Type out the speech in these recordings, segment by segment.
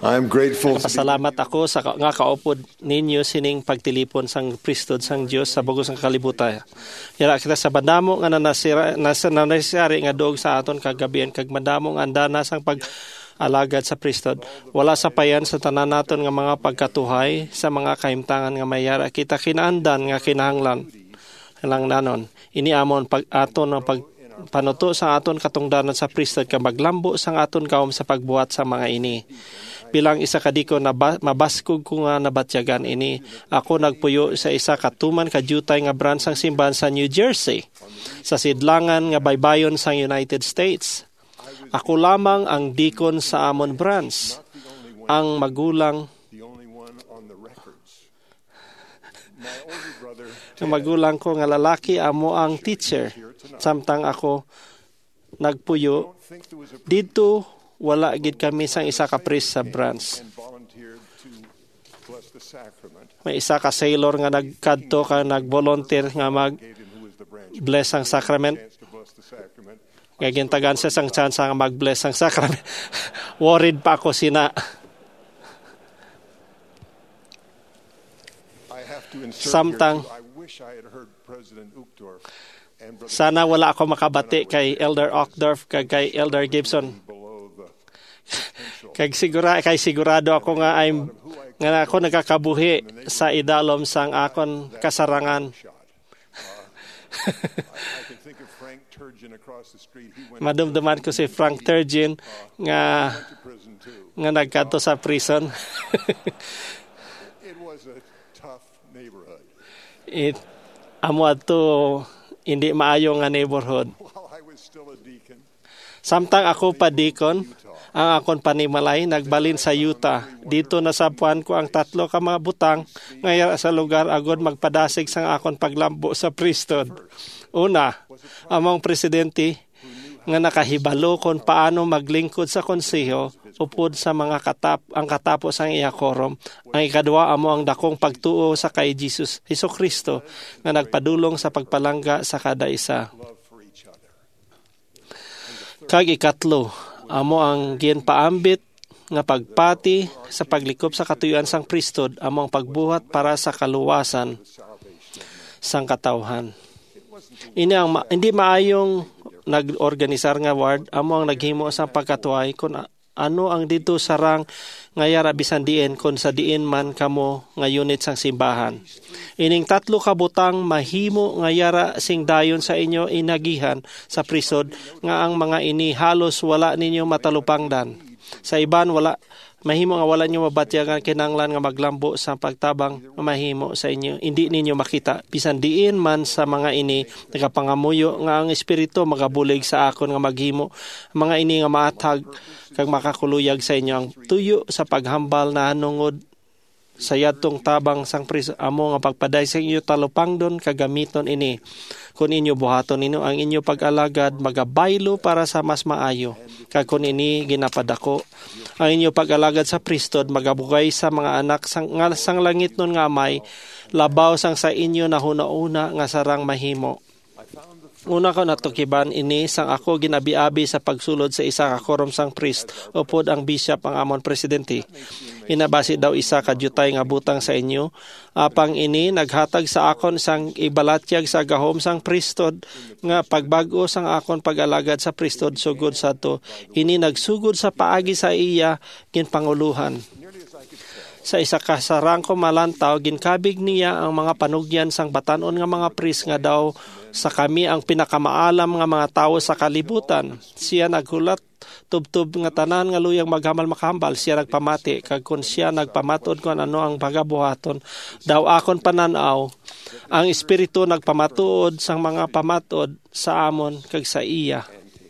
I'm grateful to Pasalamat ako sa nga kaupod ninyo sining pagtilipon sang pristod sang Dios sa bugos ng kalibutan. Yara kita sa bandamo nga nanasari nga duog sa aton kagabihan kag madamo nga andana sang alagad sa pristod. Wala sa payan sa tanan naton nga mga pagkatuhay sa mga kahimtangan nga mayara kita kinaandan nga kinahanglan lang nanon. Ini amon pag aton ng panuto sa aton katungdanan sa pristod ka maglambo sang aton kaom sa pagbuhat sa mga ini. Bilang isa kadiko na mabaskog ko nga nabatyagan ini. Ako nagpuyo sa isa katuman kadyutay nga branch sang simbahan sa New Jersey sa sidlangan nga baybayon sang United States. Ako lamang ang deacon sa amon branch. Ang magulang ko nga lalaki amo ang teacher. Samtang ako nagpuyo dito wala gid kami sang isa ka priest sa branch. May isa ka sailor nga nagkadto ka nag-volunteer nga mag-bless ang sacrament. Gagintagan siya sang chance nga mag-bless ang sacrament. Worried pa ako sina. Samtang sana wala ako makabati kay Elder Ockdorf kay Elder Gibson. Kay sigurado ako nga ako nagakabuhi sa idalom sang akon kasarangan. Madumduman ko si Frank Turgeon nga nagkadto sa prison. Amo ato hindi maayo nga neighborhood. Samtang ako pa deacon, ang akon panimalay nagbalin sa Utah. Dito nasapuan ko ang 3 ka mga butang ngayon sa lugar agod magpadasig sang akon paglambo sa priesthood. Una, among presidente nga nakahibalo kung paano maglingkod sa konseho upod sa mga katapos ang iya korom. Ang ikadua amo ang dakong pagtuo sa kay Jesus Kristo nga nagpadulong sa pagpalangga sa kada isa. Kag ikatlo, amo ang ginpaambit nga pagpati sa paglikop sa katuyuan sang pristod amo ang pagbuhat para sa kaluwasan sang katawhan. Ini ang hindi maayong nag-organisar nga ward amo ang naghimo sa pagkatuay kun ano ang dito sarang nga yara bisan diin kun sa diin man kamo nga unit sang simbahan. Ining 3 ka butang mahimo nga yara sing dayon sa inyo inagihan sa prisod nga ang mga ini halos wala ninyo matalupangdan. Sa iban wala mahimo nga wala nyo mabatyagan kinanglan nga maglambo sa pagtabang mahimo sa inyo. Hindi ninyo makita bisan diin man sa mga ini nagapangamuyo nga ang espiritu magabulig sa akon nga maghimo mga ini nga maatag kag makakuluyag sa inyo ang tuyo sa paghambal na hanungod sa yatong tabang sang priso amo nga pagpaday sa inyo talupangdon kagamiton ini kun inyo buhaton ninyo ang inyo pag-alagad magabaylo para sa mas maayo kag kun ini ginapadako ang inyo pag-alagad sa pristod magabugay sa mga anak sang langit nun nga amay labaw sang sa inyo na huna-una nga sarang mahimo. Una ko natukiban ini sang ako ginabi-abi sa pagsulod sa isa ka korom sang priest upod ang bishop ang amon presidente. Inabasi daw isa ka dyutay nga butang sa inyo. Apang ini naghatag sa akon sang ibalatyag sa gahom sang priesthood nga pagbago sang akon pag-alagad sa priesthood sugod sa to. Ini nagsugod sa paagi sa iya ginpanguluhan. Sa isa ka sarang ko malantaw ginkabig niya ang mga panugyan sang batanon nga mga priest nga daw sa kami ang pinakamaalam nga mga tao sa kalibutan. Siya naghulat tubtub nga tanan nga luyang maghamal makahambal siya nagpamati kag kun siya nagpamatod kun ano ang pagabuhaton daw akon pananaw ang espiritu nagpamatuod sang mga pamatod sa amon kag sa iya.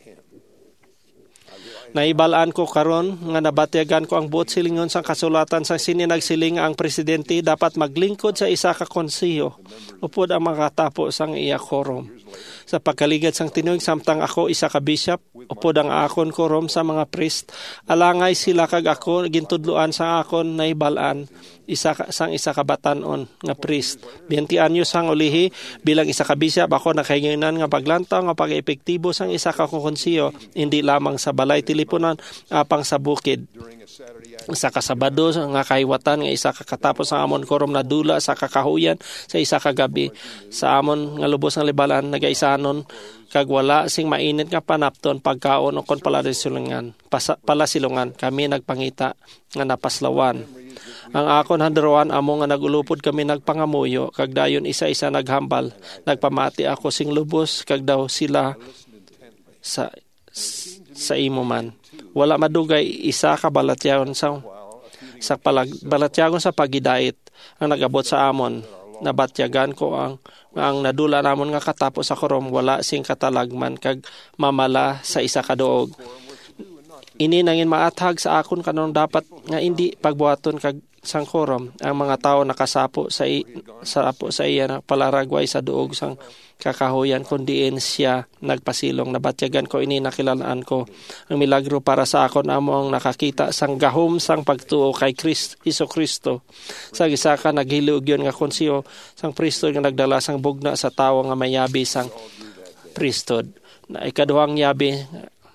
Naibalaan ko karon nga nabatyagan ko ang buot silingon sang kasulatan sa sininagsiling ang presidente dapat maglingkod sa isa ka konseho upod ang makatapo sang iya korom. Sa pagkaligad sang tinuig samtang ako isa ka bishop upod ang akon korom sa mga priest alangay sila kag ako gintudloan sa akon naibalaan isa ka batanon nga priest. 20 anyos sang ulihi bilang isa ka bishop ako nakahinginan nga paglantaw nga pag-epektibo sang isa ka konseho hindi lamang sa balay tilipunan apang sa bukid. Sa kasabado nga kahiwatan nga isa kakatapos ang amon korom na dula sa kakahuyan sa isa kagabi sa amon nga lubos nga libalan nagaisanon kag wala sing mainit nga panapton pagkaon o kon palasilungan kami nagpangita nga napaslawan. Ang akon handruan amo nga nagulupod kami nagpangamuyo kag dayon isa-isa naghambal nagpamati ako sing lubos kag daw sila sa imo man. Wala madugay isa ka balatyagon sa balatyagon sa pagidait ang nagabot sa amon. Nabatyagan ko ang nadula namon nga katapos sa korom wala sing katalagman kag mamala sa isa ka duog. Ini nangin maathag sa akon kanang dapat nga hindi pagbuhaton kag sang korom ang mga tao nakasapo sa iya na palaragway sa duog sang kakahuyan kundiin siya nagpasilong. Nabatyagan ko ini nakilalaan ko ang milagro para sa akon amo ang nakakita sang gahom sang pagtuo kay Hesus Kristo. Sa gisaka naghilug yun nga konsiyo sang priesthood nga nagdala sang bugna sa tawo nga mayabi sang priesthood. Na ikaduhang yabi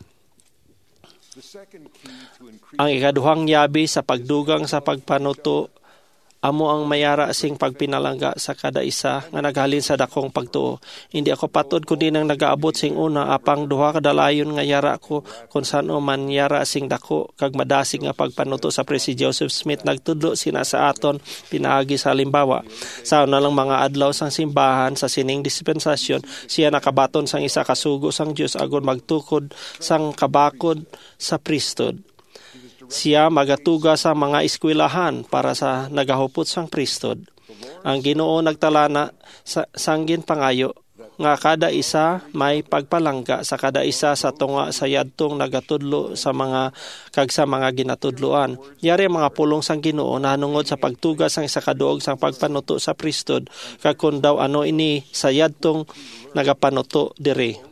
ang ikaduhang yabi sa pagdugang sa pagpanuto amo ang mayara sing pagpinalangga sa kada isa nga naghalin sa dakong pagtuo. Hindi ako patod kundi nang nagaabot sing una apang duha ka dalayon nga yara ko kung saan man yara sing dako kag madasig nga pagpanuto sa Presi Joseph Smith nagtudlo sina sa aton pinaagi sa halimbawa. Sa una lang mga adlaw sang simbahan sa sining dispensasyon siya nakabaton sang isa ka sugo sang Dios agon magtukod sang kabakod sa priesthood. Siya magatuga sa mga eskwelahan para sa nagahupot sang priesthood. Ang Ginoo nagtalana sa sanggin pangayo nga kada isa may pagpalangga sa kada isa sa tunga sa yadtong nagatudlo sa mga kag sa mga ginatudloan. Yari mga pulong sang Ginoo nahanungod sa pagtuga sang isa ka duog sang pagpanuto sa priesthood kag kun daw ano ini sa yadtong nagapanuto diri.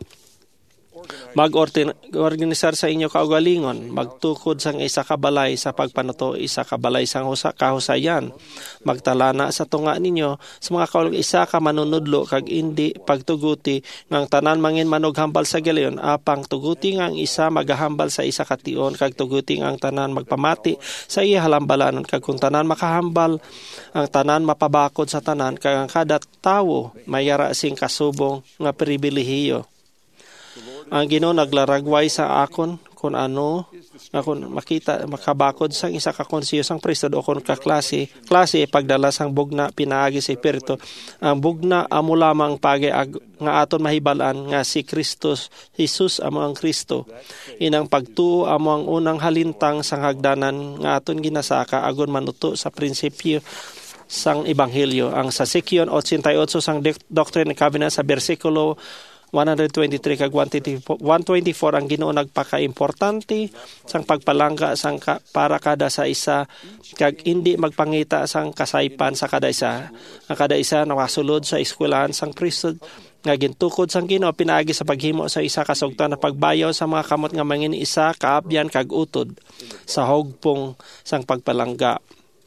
Mag-organisar sa inyo kaugalingon, magtukod sang isa ka balay sa pagpanuto, isa ka balay sang kahusayan. Magtalana sa tunga ninyo sa mga kaulag isa ka manunudlo kag indi pagtuguti ngang tanan mangin manughambal sa giliyon apang tuguti ngang isa magahambal sa isa ka tion kag tuguti ngang tanan magpamati sa iya halambalanon kag kung tanan makahambal ang tanan mapabakod sa tanan kag ang kada tawo mayara sing kasubong nga pribilehiyo. Ang Ginoo naglaragway sa akon kung ano akon makabakod sang isa ka konsiyo sang priesthood o kon ka klase pagdala sang bugna pinaagi sa Espiritu. Ang bugna amo lamang pagiag nga aton mahibalan nga si Kristus Hesus amo ang Kristo. Inang pagtuo amo ang unang halintang sang hagdanan nga aton ginasaka agon manuto sa prinsipyo sang ebanghelyo. Ang sa Seksyon 88 sang Doctrine and Covenants sa bersikulo 123 kag 124 ang Ginoo nagpaka-importante sang pagpalangga sang para kada sa isa kag hindi magpangita sang kasaypan sa kada isa. Ang kada isa nakasulod sa eskwelahan sang priesthood nga gintukod sang Ginoo pinaagi sa paghimo sa isa ka sugtan na pagbayaw sa mga kamot nga mangin isa kaabyan kag utod sa hugpong sang pagpalangga.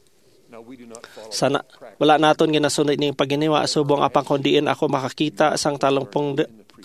Sana wala naton ginasunod ning paginiwa subong apang kundiin ako makakita sang talongpong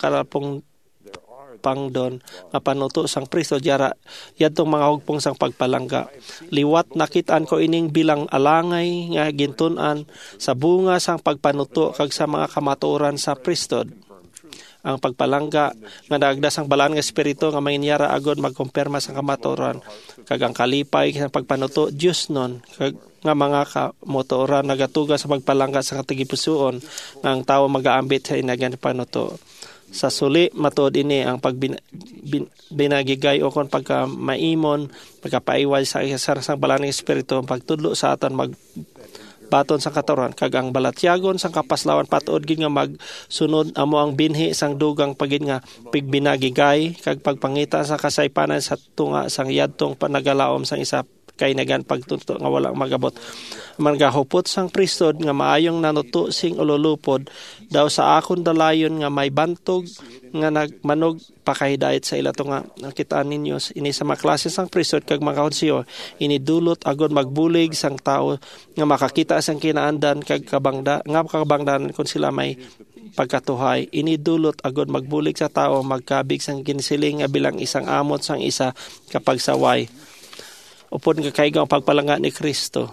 pangdon nga panuto sang priesthood yadtong mga hugpong sang pagpalangga. Liwat nakitaan ko ining bilang alangay nga gintun-an sa bunga sang pagpanuto kag sa mga kamatuoran sa priesthood. Ang pagpalangga nga naagdas ang balaan nga espiritu nga manginyara agod magkumpirma sa kamatuoran kag ang kalipay sa pagpanuto Dios non kag nga mga kamotoran nagatuga sa pagpalangga sa katigipusoon nga ang tawo magaambit sa inagan panuto. Sa suli matod ini ang pagbinagigay o kon pagka maimon pagkapaiway sa isa sang balaan nga espiritu ang pagtudlo sa aton baton sa kataron kag ang balatyagon sang kapaslawan patuod gid nga magsunod amo ang binhi sang dugang pagid nga pigbinagigay kag pagpangita sa kasaypanan sa tunga sang yadtong panagalaom sang isa kay nagan pagtuto nga walang magabot. Mangahupot sang priesthood nga maayong nanuto sing ululupod daw sa akon dalayon nga may bantog nga nagmanog pakahidayat sa ilato nga nakitaan ninyo ini sa mga klase sang priesthood kag mga konsiyo inidulot agon magbulig sang tao nga makakita sang kinaandan kag kabangdanan kung sila may pagkatuhay inidulot agon magbulig sa tao magkabig sang ginsiling nga bilang isang amot sang isa kapag saway upod nga kaigo ang pagpalangga ni Kristo.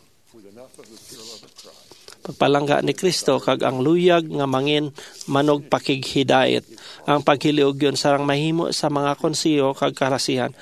Pagpalangga ni Kristo kag ang luyag nga mangin manog pakighidayet. Ang paghiliog yun sarang mahimo sa mga konseyo kag karasihan.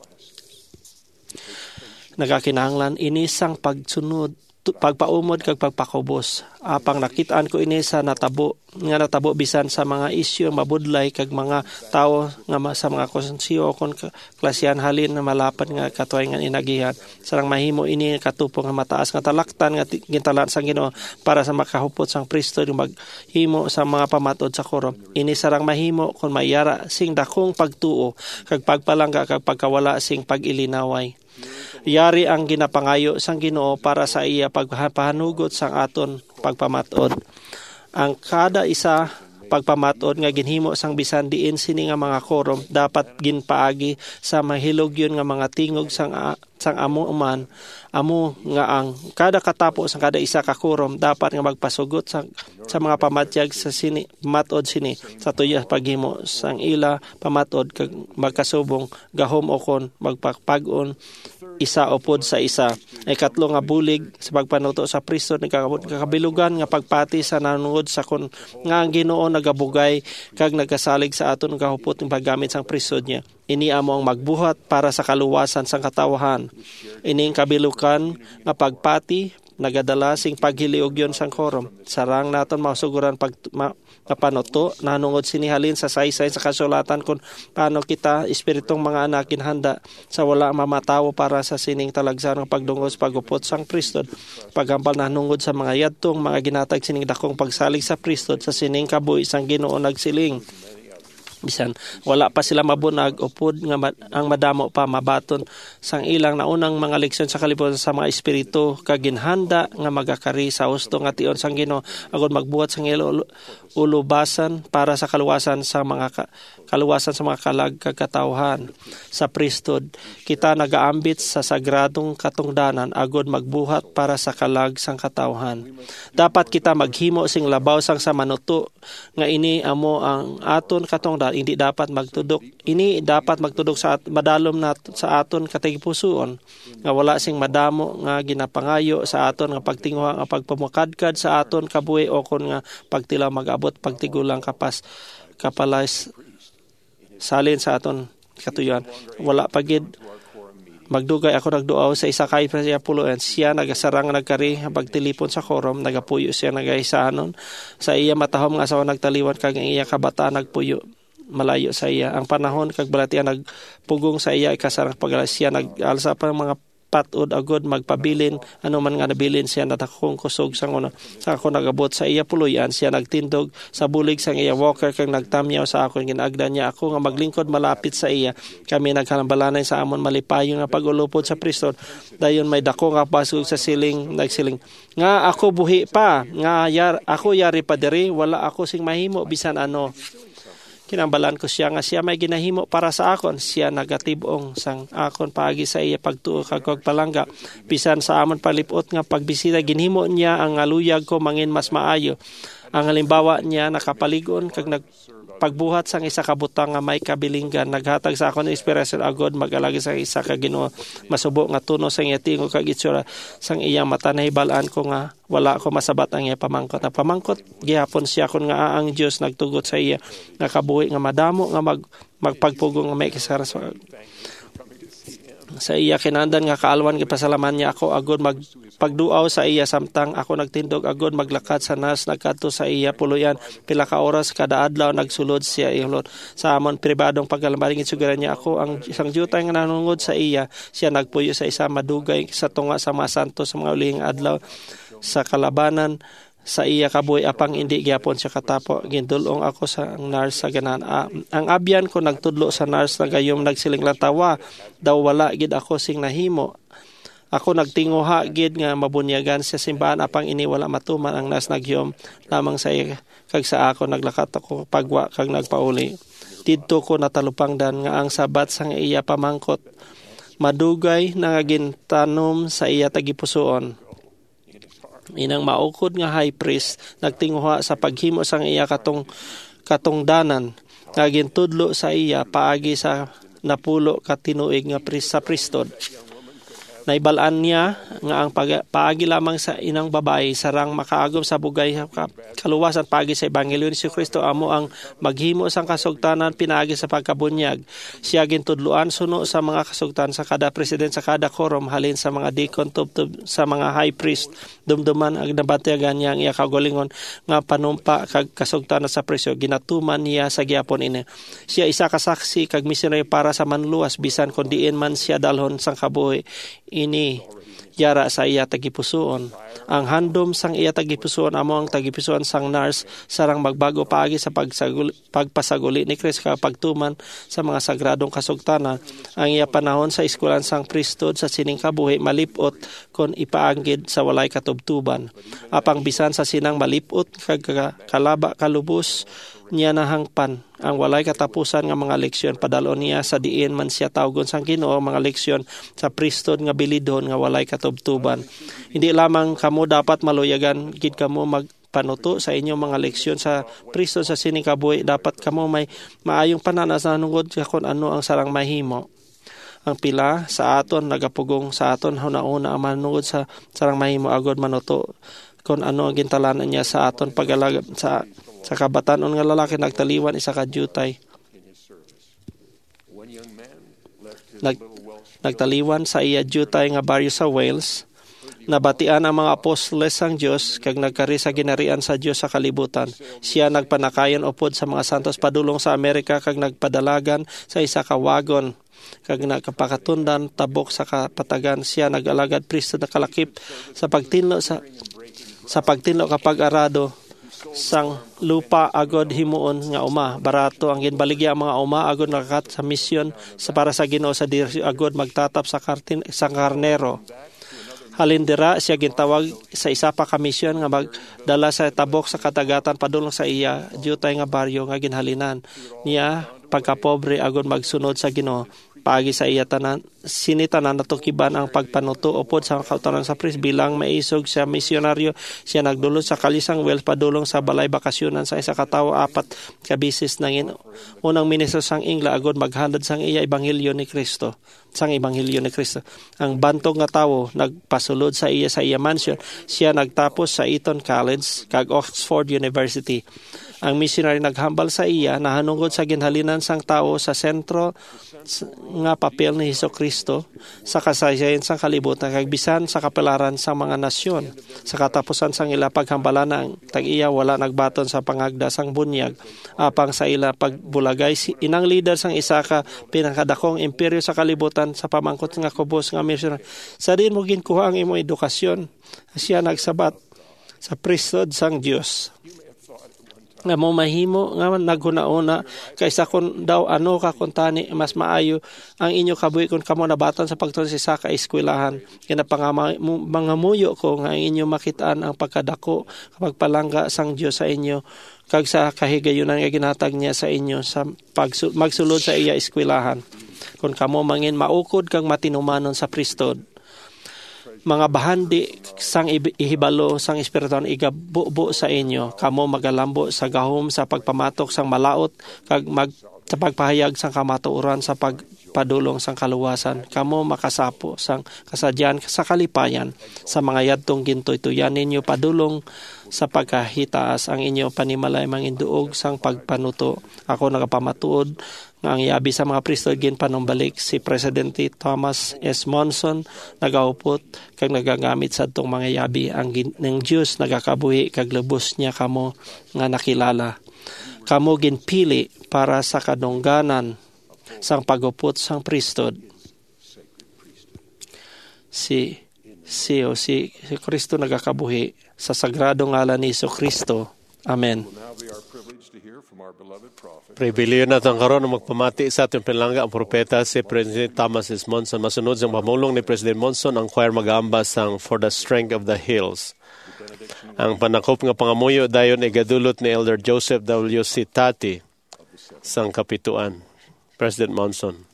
Nagakinahanglan ini sang pagsunod, pagpaumod kag pagpakubos. Apang nakitaan ko ini sa natabo bisan sa mga isyu mabudlay kag mga tawo nga sa mga konseyo kon klasihan halin na malapad nga katuay nga inagihan. Sarang mahimo ini katupong nga mataas nga talaktan nga gintalaan sang Ginoo para sa makahupot sang priesthood maghimo sa mga pamatod sa korom. Ini sarang mahimo kon mayara sing dakong pagtuo kag pagpalangga kag pagkawala sing pag-ilinaway. Yari ang ginapangayo sang Ginoo para sa iya pagpahanugot sang aton pagpamatod. Ang kada isa pagpamatod nga ginhimo sang bisan diin sini nga mga korom dapat ginpaagi sa mahilog yun nga mga tingog sang amo man amo nga ang kada katapo sang kada isa ka korom dapat nga magpasugot sa mga pamatyag sa sini matod sini sa tuyas paghimo sang ila pamatod kag magkasubong gahom o kon magpagpag-on isa upod sa isa. Ikatlo nga bulig sa pagpanuto sa priesthood nagkakabilugan nga pagpati sa nanungod sa kon nga ang Ginoo nagabugay kag nagasalig sa aton kahupot ng paggamit sang priesthood niya. Ini amo ang magbuhat para sa kaluwasan sang katawhan. Ini ang kabilukan nga pagpati nagadala sing paghiliog yon sang korom. Sarang naton masuguran panuto nanungod sinihalin sa saysay sa kasulatan kung paano kita espiritong mga anak kinhanda sa wala mamatawo para sa sining talagsan ng pagdungos pagupot sang priesthood. Pagampal nanungod sa mga yadtong mga ginatag sining dakong pagsalig sa priesthood sa sining kabuhi sang Ginoo nagsiling. Bisan wala pa sila mabunag upod nga ang madamo pa mabaton sang ilang naunang mga leksyon sa kalibutan sa mga espiritu kag ginhanda nga magakari sa husto nga tion sang Ginoo agon magbuhat sang ulubasan para sa kaluwasan sa mga kalag kag katawhan sa priesthood. Kita nagaambit sa sagradong katungdanan agod magbuhat para sa kalag sang katawhan. Dapat kita maghimo sing labaw sang sa manuto nga ini amo ang aton katungdanan. Hindi dapat magtudok. Ini dapat magtudok sa madalom na sa aton katigipusoon nga wala sing madamo nga ginapangayo sa aton nga pagtinguha nga pagpamakadkad sa aton kabuhi o kon nga pagtilaw mag-abot pagtigulang kapalas salin sa aton katuyan. Wala pagid magdugay ako nagduaw sa isa kay siya puloan siya nagasarang nagkari pagtilipon sa korom nagapuyo siya nagaisanon sa iya matahom nga asawa nagtaliwan kag iya kabataan nagpuyo malayo sa iya. Ang panahon kag balatian nagpugong sa iya kasarang paglasya nag-alsa pa mga patod agod magpabilin anuman nga nabilin siya natakong kusog sang una sa ako nagabot sa iya puloyan siya nagtindog sa bulig sang iya walker kag nagtamyaw sa ako ginagdan niya ako nga maglingkod malapit sa iya kami nagkalambalanay sa amon malipayon nga pagulupod sa priesthood dayon may dako nga pasug sa siling nagsiling nga ako buhi pa nga ako yari pa diri wala ako sing mahimo bisan ano. Kinambalan ko siya nga siya may ginahimo para sa akon. Siya nagatibong sang akon paagi sa iya pagtuo kag pagpalangga. Bisan sa amon palipot nga pagbisita ginhimo niya ang aluyag ko mangin mas maayo. Ang halimbawa niya nakapaligon kag pagbuhat sang isa ka butang nga may kabilinggan naghatag sa akon inspirasyon agod magalagi sa isa ka Ginoo masubo nga tuno sang iya tingog kag itsura sang iyang mata nahibalaan ko nga wala ko masabat ang iya pamangkot. Ang pamangkot gihapon siya kun nga ang Dios nagtugot sa iya nakabuhi nga madamo nga magpagpugong nga may kisara sa iya kinandan nga kaalwan gipasalaman niya ako agod pagduaw sa iya samtang ako nagtindog agod maglakad sa nas nagkadto sa iya puloyan pila ka oras kada adlaw nagsulod siya ihulot sa amon pribadong pagkalambaring isugaran niya ako ang isang jutay nga nanungod sa iya siya nagpuyo sa isa madugay sa tunga sa mga santo sa mga ulihing adlaw sa kalabanan sa iya kabuhi apang hindi gyapon siya katapo gindulong ako sa nurse sa ganan ang abyan ko nagtudlo sa nurse na gayom nagsiling lang tawa daw wala gid ako sing nahimo ako nagtinguha gid nga mabunyagan sa simbahan apang ini wala matuman ang nurse nagyom lamang sa iya kag sa ako naglakat ako pagwa kag nagpauli didto ko natalupangdan nga ang sabat sang iya pamangkot madugay nga gintanom sa iya tagipusoon. Inang maukod nga high priest nagtinguha sa paghimo sang iya katungdanan nga gintudlo sa iya paagi sa napulo ka tinuig nga sa priesthood. Naibalaan niya nga ang paagi lamang sa inang babae sarang makaagom sa bugay kaluwasan paagi sa Ebanghelyo ni Kristo amo ang maghimo sang kasugtanan pinaagi sa pagkabunyag. Siya gintudloan suno sa mga kasugtan sa kada president sa kada quorum halin sa mga deacon tubtub sa mga high priest dumduman ang nabantayan niya ang iya kaugalingon nga panumpa kag kasugtanan sa presyo ginatuman niya sa gyapon ini. Siya isa ka saksi kag missionary para sa manluwas bisan kun diin man siya dalhon sang kabuhi ini yara sa iya tagipusoon. Ang handom sang iya tagipusoon amo ang tagipusoon sang nurse sarang magbago paagi sa pagpasaguli ni Kristo pagtuman sa mga sagradong kasugtanan. Ang iya panahon sa eskwelahan sang pristod sa sining kabuhi malipot kon ipaanggid sa walay katubtuban. Apang bisan sa sinang malipot kag kalaba kalubos niya nahangpan ang walay katapusan nga mga leksyon padalon niya sa diin man siya tawgon sang Ginoo mga leksyon sa pristod nga bilidon nga walay katubtuban. Hindi lamang kamo dapat maluyagan gid kamo magpanuto sa inyong mga leksyon sa pristod sa sining kabuhi dapat kamo may maayong pananas na nungod kung ano ang sarang mahimo. Ang pila sa aton nagapugong sa aton hunauna ang manungod sa sarang mahimo agod manuto kung ano ang gintalanan niya sa aton pag-alaga sa kabatanon nga lalaki nagtaliwan isa ka jutay. Nagtaliwan sa iya jutay nga baryo sa Wales. Nabatian ang mga apostoles sang Dios kag nagkari sa ginarian sa Dios sa kalibutan. Siya nagpanakayon upod sa mga santos padulong sa Amerika kag nagpadalagan sa isa ka wagon kag nagpakatundan tabok sa kapatagan. Siya nag-alagad pristo na kalakip sa pagtinlo sa pagtinlo kapag arado sang lupa agod himuon nga uma barato ang ginbaligya mga uma agod nakakat sa misyon sa para sa Ginoo sa diri agod magtatap sa karnero. Halindira siya gintawag sa isa pa ka misyon nga magdala sa tabok sa katagatan padulong sa iya jutay nga baryo nga ginhalinan niya pagkapobre agod magsunod sa Ginoo. Paagi sa iya tanan sinitanan natukiban ang pagpanuto upod sa kautanon sa pris bilang maisog siya misyonaryo. Siya nagdulot sa kalisang Wales padulong sa balay bakasyonan sa isa ka tawo apat ka bisis nangin unang ministro sang Ingla agod maghandad sang iya ebanghelyo ni Kristo. Ang bantog nga tawo nagpasulod sa iya mansion. Siya nagtapos sa Eton College kag Oxford University. Ang missionary naghambal sa iya nahanungod sa ginhalinan sang tawo sa sentro nga papel ni Hesukristo sa kasaysayan sang kalibutan kag bisan sa kapalaran sa mga nasyon. Sa katapusan sang ila paghambalan ang tag-iya wala nagbaton sa pangagda sang bunyag apang sa ila pagbulagay inang leader sang isa ka pinakadakong imperyo sa kalibutan sa pamangkot nga kubos nga missionary. Sa din mo ginkuha ang imo edukasyon. Siya nagsabat sa pristod sang Dios. Nga mo mahimo nga naghuna-una kaysa kun daw ano ka kuntani mas maayo ang inyo kabuhi kun kamo nabatan sa pagtuon sa ka eskwelahan mga muyo ko nga inyo makitaan ang pagkadako kapag palangga sang Dios sa inyo kag sa kahigayunan nga ginhatag niya sa inyo sa magsulod sa iya eskwelahan kun kamo mangin maukod kang matinumanon sa pristod. Mga bahandi sang ihibalo sang espiriton igabubo sa inyo kamo magalambo sa gahom sa pagpamatok sang malaot kag sa pagpahayag sang kamatuoran sa pagpadulong sang kaluwasan kamo makasapo sang kasadyan sa kalipayan sa mga yadtong gintoy-tuyan ninyo padulong sa pagkahitaas ang inyo panimalay manginduog sang pagpanuto. Ako nagapamatuod nga ang yabi sa mga pristod ginpanumbalik si Presidente Thomas S. Monson nagaupot kag nagagamit sa itong mga yabi ang ng Diyos nagakabuhi kag lubos niya kamo nga nakilala. Kamo ginpili para sa kadungganan sang pagupot sang pristod. Si Kristo nagakabuhi sa sagrado ngalan ni Kristo. Amen. Pribiliyo natin karon na magpamati sa ating pinalangga ang propeta si President Thomas S. Monson. Masunod sa pamulong ni President Monson, ang choir mag-aambas ang For the Strength of the Hills. Ang panakop nga pangamuyo dayon ay gadulot ni Elder Joseph W. C. Tati sang kapituan. President Monson.